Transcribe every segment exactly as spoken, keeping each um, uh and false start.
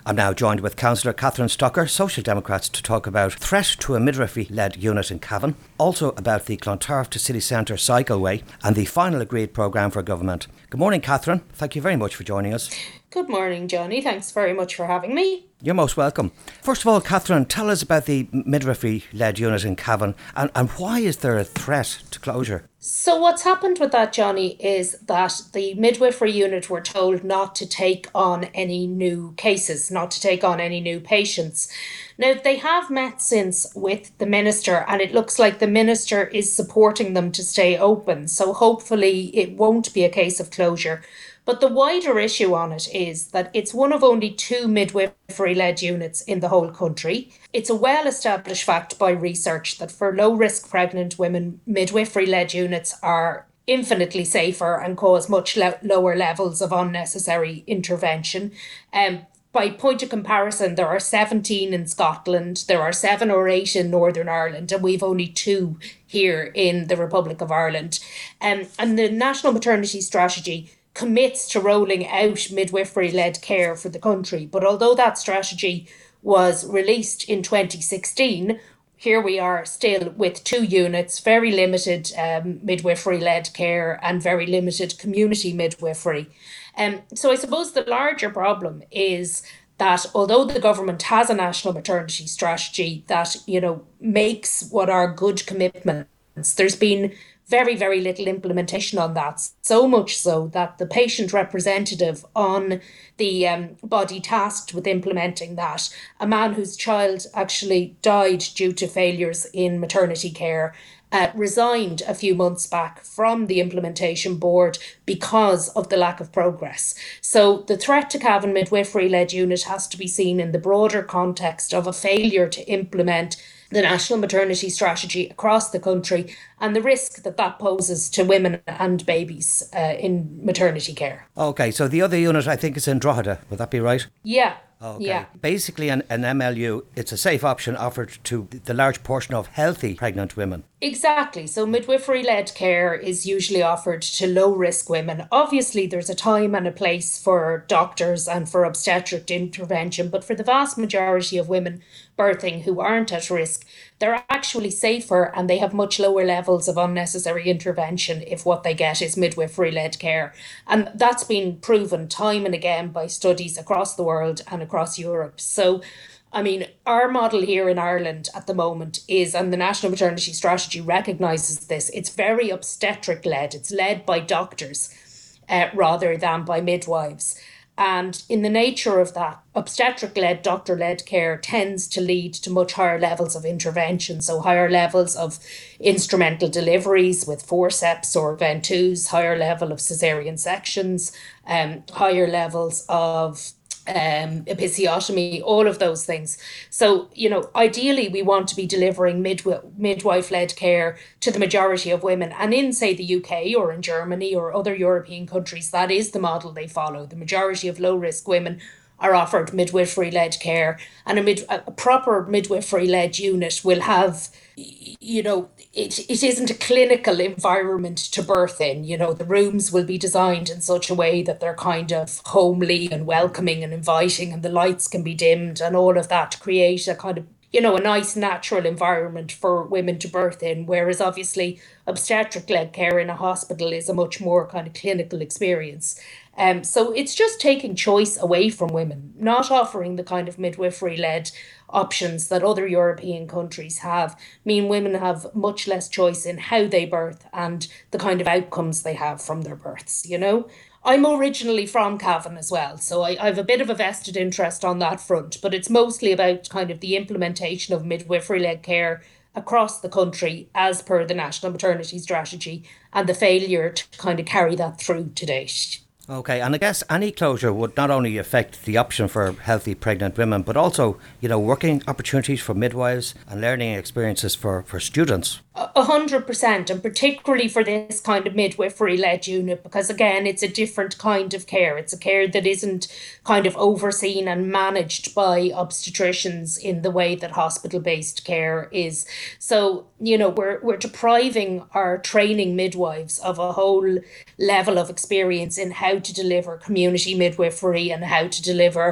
I'm now joined with Councillor Catherine Stocker, Social Democrats, to talk about threat to a midwifery-led unit in Cavan, also about the Clontarf to City Centre cycleway and the final agreed programme for government. Good morning, Catherine. Thank you very much for joining us. Good morning, Johnny. Thanks very much for having me. You're most welcome. First of all, Catherine, tell us about the midwifery-led unit in Cavan and, and why is there a threat to closure? So what's happened with that, Johnny, is that the midwifery unit were told not to take on any new cases, not to take on any new patients. Now, they have met since with the minister, and it looks like the minister is supporting them to stay open. So hopefully it won't be a case of closure. But the wider issue on it is that it's one of only two midwifery-led units in the whole country. It's a well-established fact by research that for low-risk pregnant women, midwifery-led units are infinitely safer and cause much lo- lower levels of unnecessary intervention. Um, by point of comparison, there are seventeen in Scotland, there are seven or eight in Northern Ireland, and we've only two here in the Republic of Ireland. Um, and the National Maternity Strategy commits to rolling out midwifery-led care for the country. But although that strategy was released in twenty sixteen, here we are still with two units, very limited um, midwifery-led care and very limited community midwifery. Um, so I suppose the larger problem is that although the government has a national maternity strategy that, you know, makes what are good commitments, there's been very, very little implementation on that. So much so that the patient representative on the um, body tasked with implementing that, a man whose child actually died due to failures in maternity care, uh, resigned a few months back from the implementation board because of the lack of progress. So the threat to Cavan midwifery-led unit has to be seen in the broader context of a failure to implement the National Maternity Strategy across the country and the risk that that poses to women and babies uh, in maternity care. OK, so the other unit I think is in Drogheda, would that be right? Yeah. Okay. Yeah. Basically, an, an M L U, it's a safe option offered to the large portion of healthy pregnant women. Exactly. So midwifery-led care is usually offered to low-risk women. Obviously, there's a time and a place for doctors and for obstetric intervention, but for the vast majority of women birthing who aren't at risk, they're actually safer and they have much lower levels of unnecessary intervention if what they get is midwifery-led care. And that's been proven time and again by studies across the world and across Europe. So I mean, our model here in Ireland at the moment is, and the National Maternity Strategy recognises this, it's very obstetric-led. It's led by doctors uh, rather than by midwives. And in the nature of that, obstetric-led, doctor-led care tends to lead to much higher levels of intervention. So higher levels of instrumental deliveries with forceps or ventouse, higher level of caesarean sections, um, higher levels of um, episiotomy, all of those things. So, you know, ideally we want to be delivering midw- midwife-led care to the majority of women. And in, say, the U K or in Germany or other European countries, that is the model they follow. The majority of low-risk women are offered midwifery-led care, and a, mid- a proper midwifery-led unit will have, you know, it, it isn't a clinical environment to birth in. You know, the rooms will be designed in such a way that they're kind of homely and welcoming and inviting, and the lights can be dimmed and all of that to create a kind of, you know, a nice natural environment for women to birth in, whereas obviously obstetric-led care in a hospital is a much more kind of clinical experience. Um, so it's just taking choice away from women, not offering the kind of midwifery-led options that other European countries have, mean women have much less choice in how they birth and the kind of outcomes they have from their births, you know? I'm originally from Cavan as well, so I, I have a bit of a vested interest on that front, but it's mostly about kind of the implementation of midwifery-led care across the country as per the National Maternity Strategy and the failure to kind of carry that through to date. Okay, and I guess any closure would not only affect the option for healthy pregnant women, but also, you know, working opportunities for midwives and learning experiences for, for students. A hundred percent, and particularly for this kind of midwifery-led unit, because again, it's a different kind of care. It's a care that isn't kind of overseen and managed by obstetricians in the way that hospital-based care is. So, you know, we're we're depriving our training midwives of a whole level of experience in how to deliver community midwifery and how to deliver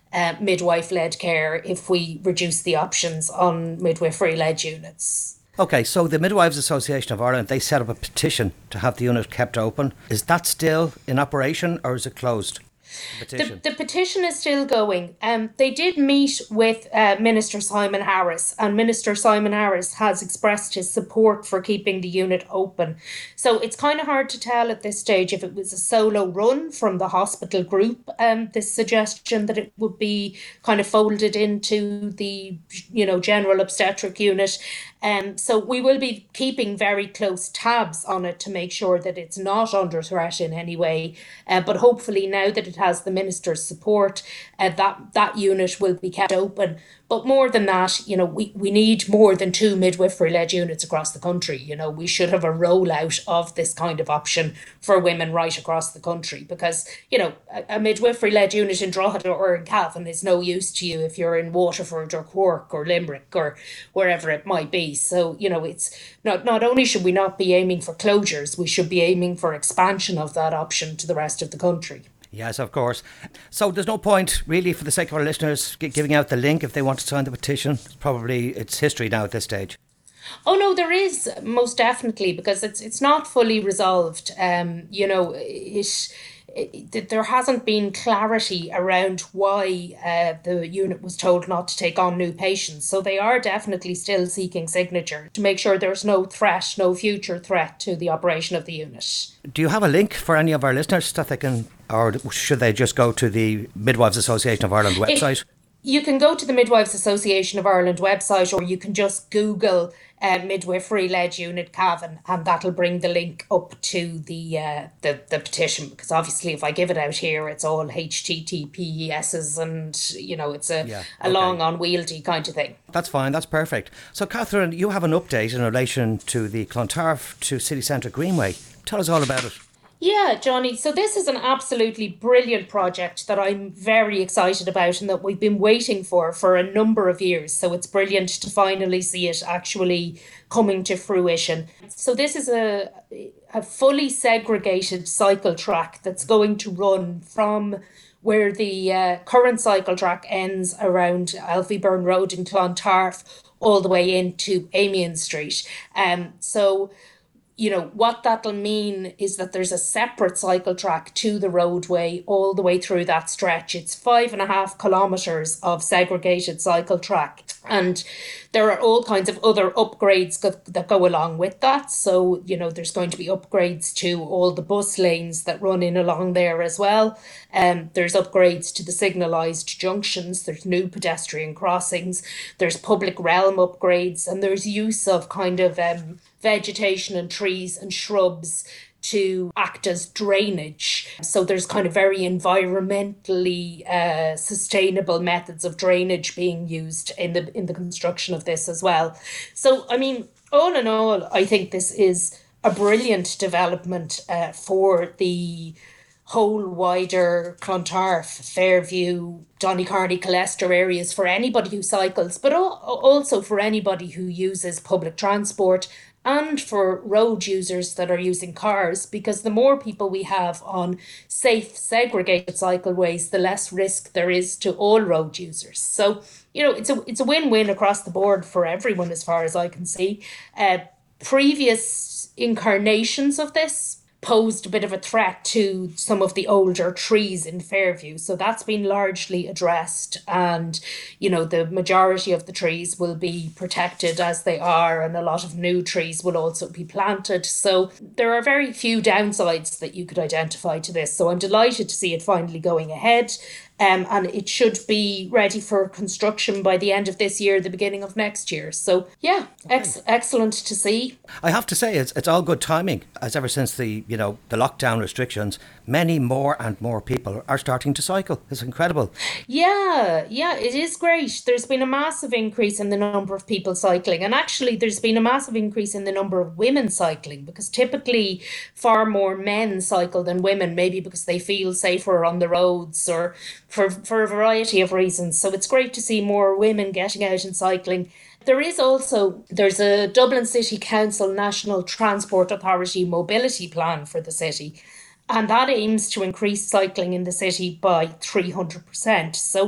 uh, midwife-led care if we reduce the options on midwifery-led units. Okay, so the Midwives Association of Ireland, they set up a petition to have the unit kept open. Is that still in operation or is it closed? The petition. The, the petition is still going. Um, they did meet with uh, Minister Simon Harris, and Minister Simon Harris has expressed his support for keeping the unit open. So it's kind of hard to tell at this stage if it was a solo run from the hospital group, um, this suggestion that it would be kind of folded into the, you know, general obstetric unit. Um, so we will be keeping very close tabs on it to make sure that it's not under threat in any way. Uh, but hopefully now that it has the minister's support, uh, that that unit will be kept open. But more than that, you know, we, we need more than two midwifery-led units across the country. You know, we should have a rollout of this kind of option for women right across the country because, you know, a, a midwifery-led unit in Drogheda or in Cavan is no use to you if you're in Waterford or Cork or Limerick or wherever it might be. So, you know, it's not, not only should we not be aiming for closures, we should be aiming for expansion of that option to the rest of the country. Yes, of course. So there's no point, really, for the sake of our listeners, g- giving out the link if they want to sign the petition. It's probably, it's history now at this stage. Oh no, there is most definitely because it's it's not fully resolved. Um, you know, it, it there hasn't been clarity around why uh, the unit was told not to take on new patients. So they are definitely still seeking signature to make sure there's no threat, no future threat to the operation of the unit. Do you have a link for any of our listeners that they can, or should they just go to the Midwives Association of Ireland website? If, you can go to the Midwives Association of Ireland website, or you can just Google uh, midwifery-led unit Cavan, and that'll bring the link up to the, uh, the the petition. Because obviously, if I give it out here, it's all H T T P S's, and you know, it's a, yeah, a okay. long, unwieldy kind of thing. That's fine. That's perfect. So, Catherine, you have an update in relation to the Clontarf to City Centre Greenway. Tell us all about it. Yeah, Johnny. So this is an absolutely brilliant project that I'm very excited about and that we've been waiting for for a number of years. So it's brilliant to finally see it actually coming to fruition. So this is a, a fully segregated cycle track that's going to run from where the uh, current cycle track ends around Alfie Byrne Road in Clontarf all the way into Amiens Street. Um, so you know, what that'll mean is that there's a separate cycle track to the roadway all the way through that stretch. It's five and a half kilometres of segregated cycle track. And there are all kinds of other upgrades go- that go along with that. So, you know, there's going to be upgrades to all the bus lanes that run in along there as well. Um, there's upgrades to the signalised junctions. There's new pedestrian crossings. There's public realm upgrades. And there's use of kind of um, vegetation and trees and shrubs to act as drainage. So there's kind of very environmentally uh, sustainable methods of drainage being used in the in the construction of this as well. So, I mean, all in all, I think this is a brilliant development uh, for the whole wider Clontarf, Fairview, Donnycarney, Colester areas for anybody who cycles, but also for anybody who uses public transport and for road users that are using cars, because the more people we have on safe, segregated cycleways, the less risk there is to all road users. So, you know, it's a it's a win-win across the board for everyone as far as I can see. Uh, previous incarnations of this posed a bit of a threat to some of the older trees in Fairview. So that's been largely addressed, and, you know, the majority of the trees will be protected as they are, and a lot of new trees will also be planted. So there are very few downsides that you could identify to this. So I'm delighted to see it finally going ahead. Um, and it should be ready for construction by the end of this year, the beginning of next year. So, yeah, ex- excellent to see. I have to say, it's it's all good timing, as ever since the, you know, the lockdown restrictions, many more and more people are starting to cycle. It's incredible. Yeah, yeah, it is great. There's been a massive increase in the number of people cycling. And actually, there's been a massive increase in the number of women cycling, because typically far more men cycle than women, maybe because they feel safer on the roads or for, for a variety of reasons. So it's great to see more women getting out and cycling. There is also, there's a Dublin City Council National Transport Authority mobility plan for the city, and that aims to increase cycling in the city by three hundred percent. So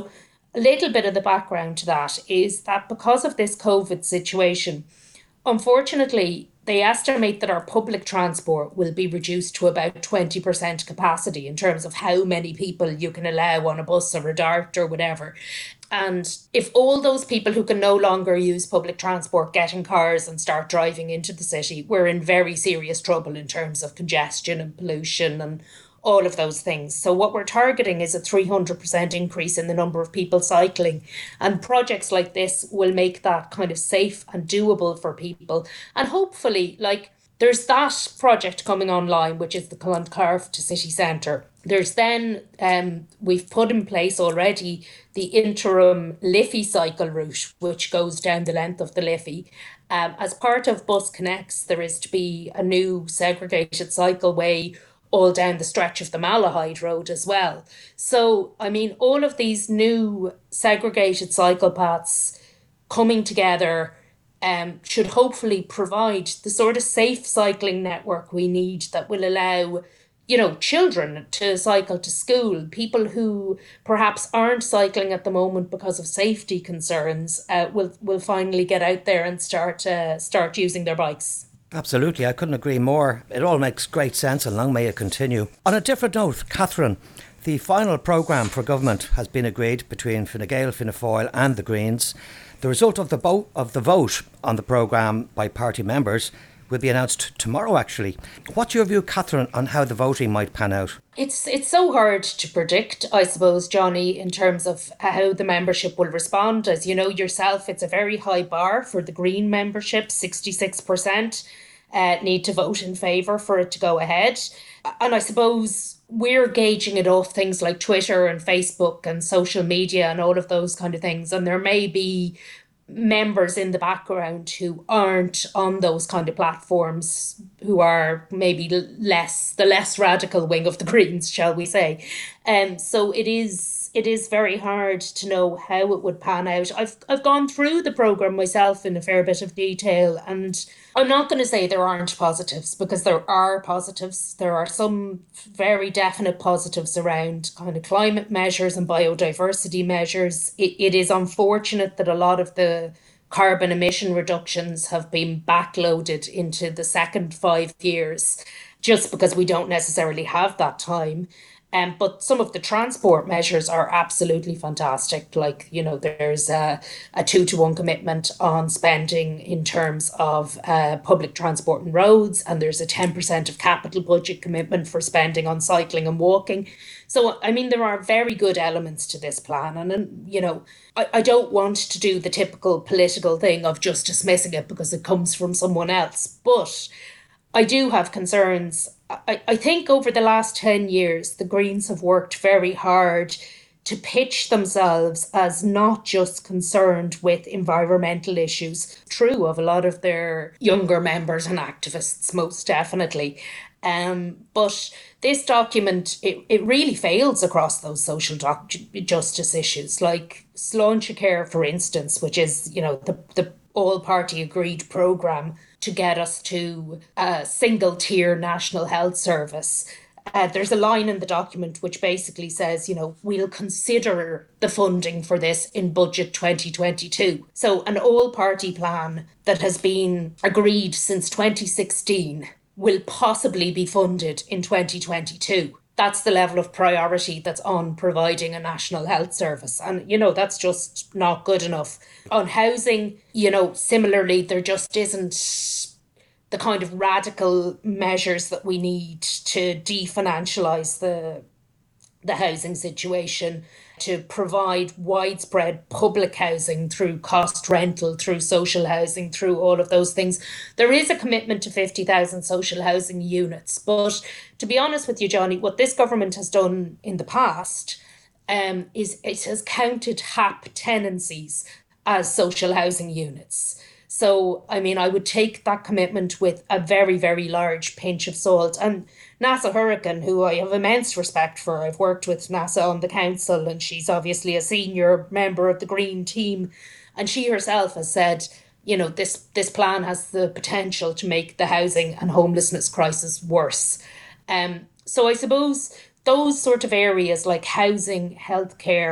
a little bit of the background to that is that because of this COVID situation, unfortunately, they estimate that our public transport will be reduced to about twenty percent capacity in terms of how many people you can allow on a bus or a dart or whatever. And if all those people who can no longer use public transport get in cars and start driving into the city, we're in very serious trouble in terms of congestion and pollution and all of those things. So what we're targeting is a three hundred percent increase in the number of people cycling. And projects like this will make that kind of safe and doable for people. And hopefully, like, there's that project coming online, which is the Clontarf to City Centre. There's then, um, we've put in place already the interim Liffey cycle route, which goes down the length of the Liffey. Um, as part of Bus Connects, there is to be a new segregated cycleway all down the stretch of the Malahide Road as well. So, I mean, all of these new segregated cycle paths coming together um, should hopefully provide the sort of safe cycling network we need that will allow, you know, children to cycle to school, people who perhaps aren't cycling at the moment because of safety concerns uh, will will finally get out there and start uh, start using their bikes. Absolutely, I couldn't agree more. It all makes great sense and long may it continue. On a different note, Catherine, the final programme for government has been agreed between Fine Gael, Fianna Fáil and the Greens. The result of the, bo- of the vote on the programme by party members will be announced tomorrow, actually. What's your view, Catherine, on how the voting might pan out? It's it's so hard to predict, I suppose, Johnny, in terms of how the membership will respond. As you know yourself, it's a very high bar for the Green membership, sixty-six percent uh, need to vote in favour for it to go ahead. And I suppose we're gauging it off things like Twitter and Facebook and social media and all of those kind of things. And there may be members in the background who aren't on those kind of platforms, who are maybe less the less radical wing of the Greens, shall we say. And um, so it is it is very hard to know how it would pan out. I've I've gone through the programme myself in a fair bit of detail, and I'm not going to say there aren't positives, because there are positives. There are some very definite positives around kind of climate measures and biodiversity measures. It, it is unfortunate that a lot of the carbon emission reductions have been backloaded into the second five years just because we don't necessarily have that time. Um, but some of the transport measures are absolutely fantastic. Like, you know, there's a, a two to one commitment on spending in terms of uh, public transport and roads, and there's a ten percent of capital budget commitment for spending on cycling and walking. So, I mean, there are very good elements to this plan. And, and you know, I, I don't want to do the typical political thing of just dismissing it because it comes from someone else. But I do have concerns. I, I think over the last ten years, the Greens have worked very hard to pitch themselves as not just concerned with environmental issues. True of a lot of their younger members and activists, most definitely. Um, but this document, it, it really fails across those social doc- justice issues, like Sláinte Care, for instance, which is, you know, the, the all-party agreed programme to get us to a single-tier national health service. Uh, there's a line in the document which basically says, you know, we'll consider the funding for this in budget twenty twenty-two. So an all-party plan that has been agreed since twenty sixteen will possibly be funded in twenty twenty-two. That's the level of priority that's on providing a national health service. And, you know, that's just not good enough. On housing, you know, similarly, there just isn't the kind of radical measures that we need to definancialise the the housing situation, to provide widespread public housing through cost rental, through social housing, through all of those things. There is a commitment to fifty thousand social housing units. But to be honest with you, Johnny, what this government has done in the past um, is it has counted H A P tenancies as social housing units. So, I mean, I would take that commitment with a very, very large pinch of salt. And Neasa Hourigan, who I have immense respect for, I've worked with Neasa on the council, and she's obviously a senior member of the Green team. And she herself has said, you know, this, this plan has the potential to make the housing and homelessness crisis worse. Um, so I suppose those sort of areas like housing, healthcare,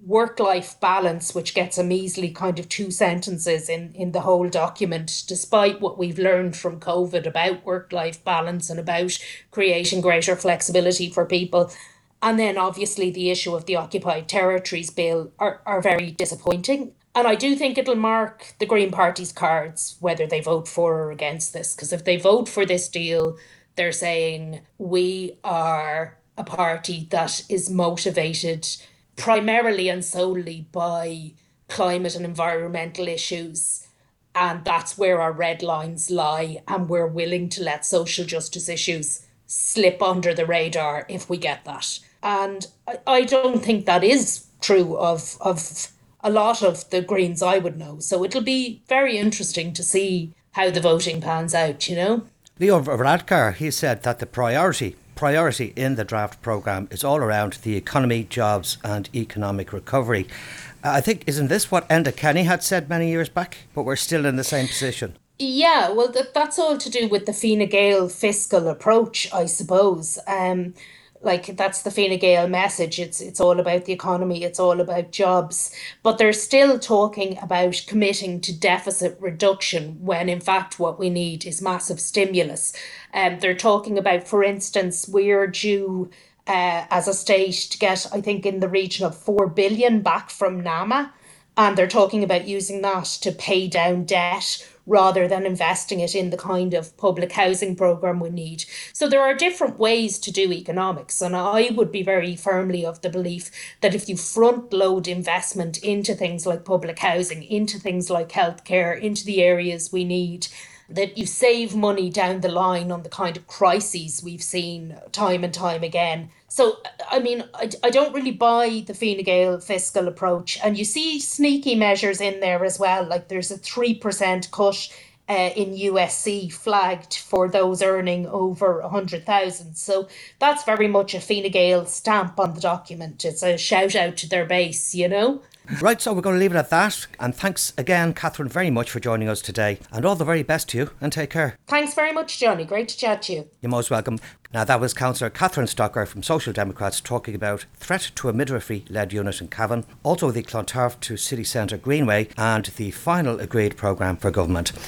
work-life balance, which gets a measly kind of two sentences in, in the whole document, despite what we've learned from COVID about work-life balance and about creating greater flexibility for people. And then obviously the issue of the Occupied Territories Bill are, are very disappointing. And I do think it'll mark the Green Party's cards whether they vote for or against this. Because if they vote for this deal, they're saying we are a party that is motivated primarily and solely by climate and environmental issues. And that's where our red lines lie. And we're willing to let social justice issues slip under the radar if we get that. And I, I don't think that is true of, of a lot of the Greens I would know. So it'll be very interesting to see how the voting pans out, you know. Leo Varadkar, he said that the priority priority in the draft programme is all around the economy, jobs and economic recovery. I think, isn't this what Enda Kenny had said many years back? But we're still in the same position. Yeah, well, th- that's all to do with the Fine Gael fiscal approach, I suppose. Um, like, that's the Fine Gael message. It's it's all about the economy. It's all about jobs. But they're still talking about committing to deficit reduction when, in fact, what we need is massive stimulus. Um, they're talking about, for instance, we're due uh, as a state to get, I think, in the region of four billion back from NAMA. And they're talking about using that to pay down debt rather than investing it in the kind of public housing programme we need. So there are different ways to do economics. And I would be very firmly of the belief that if you front load investment into things like public housing, into things like healthcare, into the areas we need, that you save money down the line on the kind of crises we've seen time and time again. So, I mean, I, I don't really buy the Fine Gael fiscal approach. And you see sneaky measures in there as well. Like there's a three percent cut uh, in U S C flagged for those earning over one hundred thousand. So that's very much a Fine Gael stamp on the document. It's a shout out to their base, you know? Right, so we're going to leave it at that. And thanks again, Catherine, very much for joining us today. And all the very best to you, and take care. Thanks very much, Johnny. Great to chat to you. You're most welcome. Now, that was Councillor Catherine Stocker from Social Democrats talking about threat to a midwifery-led unit in Cavan, also the Clontarf to City Centre Greenway, and the final agreed programme for government.